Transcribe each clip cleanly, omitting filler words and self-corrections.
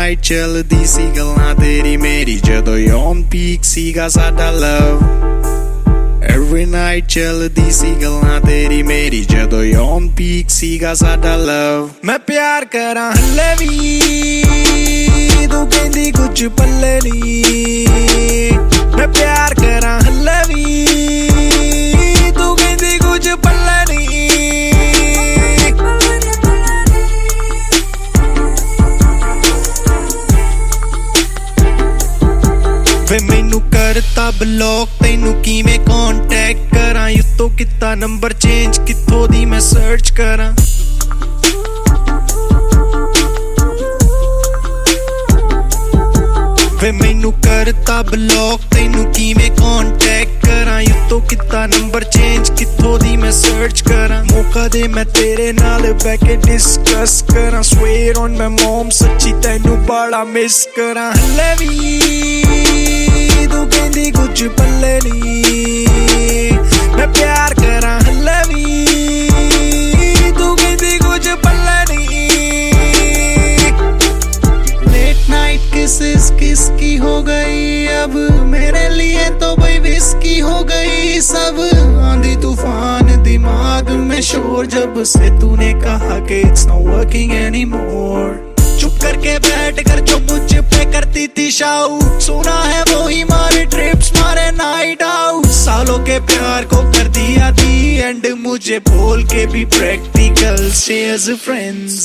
night ਚੱਲਦੀ ਸੀ ਗੱਲਾਂ ਤੇਰੀ ਮੇਰੀ ਜਦੋਂ ਔਨ ਪੀਕ ਸੀਗਾ ਸਾਡਾ ਲਵ Every night ਚੱਲਦੀ ਸੀ ਗੱਲਾਂ ਤੇਰੀ ਮੇਰੀ ਜਦੋਂ ਔਨ ਪੀਕ ਸੀਗਾ ਸਾਡਾ ਲਵ ਮੈਂ ਪਿਆਰ ਕਰਾਂ ਹੱਲੇ ਵੀ ਤੂੰ ਕਹਿੰਦੀ ਕੁਝ ਪੱਲੇ ਨਹੀਂ ਮੈਂ ਪਿਆਰ ਕਰਾਂ ਹੱਲੇ ਵੀ ਤੂੰ ਕਹਿੰਦੀ ਕੁਝ ਪੱਲੇ ਨਹੀਂ ਵੇ ਮੈਨੂੰ ਕਰਤਾ ਬਲੌਕ ਤੈਨੂੰ ਕਿਵੇਂ ਕੰਟੈਕਟ ਕਰਾਂ ਯੂਤੋਂ ਕੀਤਾ ਨੰਬਰ ਚੇਂਜ ਕਿੱਥੋਂ ਦੀ ਮੈਂ ਸਰਚ ਕਰਾਂ ਵੇ ਮੈਨੂੰ ਕਰਤਾ ਬਲੌਕ ਤੈਨੂੰ ਕਿਵੇਂ ਕੰਟੈਕਟ ਕਰਾਂ ਯੂਤੋਂ ਕੀਤਾ ਨੰਬਰ ਚੇਂਜ ਕਿੱਥੋਂ ਦੀ ਮੈਂ ਸਰਚ ਕਰਾਂ ਮੌਕਾ ਦੇ ਮੈਂ ਤੇਰੇ ਨਾਲ ਬਹਿ ਕੇ ਡਿਸਕਸ ਕਰਾਂ ਸਵੇਰ ਔਨ ਮਾਈ ਮਮ ਸੱਚੀ ਤੈਨੂੰ ਬੜਾ ਮਿਸ ਕਰਾਂ ਹੱਲੇ ਵੀ ਤੂੰ ਕਹਿੰਦੀ ਕੁਝ ਪੱਲੇ ਨਹੀਂ ਮੈਂ ਪਿਆਰ ਕਰਾਂ ਹੱਲੇ ਵੀ ਤੂੰ ਕਹਿੰਦੀ ਕੁਝ ਪੱਲੇ ਨਹੀਂ लेट नाइट किसेस किसकी हो गई अब मेरे लिए तो भाई विस्की हो गई सब आंधी तूफान दिमाग में शोर जब से तूने कहा कि it's not working anymore चुप करके बैठ कर जो मुझ पे करती थी शाउट सुना है वो ही मारे ट्रिप्स मारे नाइट आउट सालों के प्यार को कर दिया दी एंड मुझे बोल के भी प्रैक्टिकल stay as friends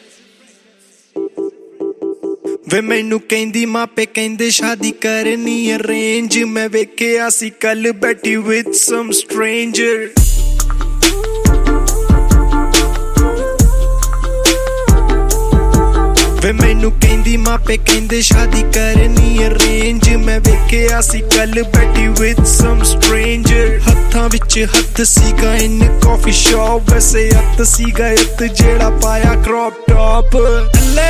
ਵੇ ਮੈਨੂੰ ਕਹਿੰਦੀ ਮਾਪੇ ਕਹਿੰਦੇ ਸ਼ਾਦੀ ਕਰਨੀ ਅਰੇਂਜ ਮੈਂ ਵੇਖਿਆ ਸੀ ਕੱਲ ਬੈਠੀ with some stranger ਵੇ ਮੈਨੂੰ ਕਹਿੰਦੀ ਮਾਪੇ ਕਹਿੰਦੇ ਸ਼ਾਦੀ ਕਰਨੀ ਅਰੇਂਜ ਮੈਂ ਵੇਖਿਆ ਸੀ ਕੱਲ ਬੈਠੀ with some stranger ਹੱਥਾਂ ਵਿੱਚ ਹੱਥ ਸੀਗਾ ਇਨ ਕਾਫੀ ਸ਼ਾਪ ਵੈਸੇ ਹੱਥ ਸੀਗਾ ਇੱਤ ਜਿਹੜਾ ਪਾਇਆ ਕ੍ਰੌਪ ਟੌਪ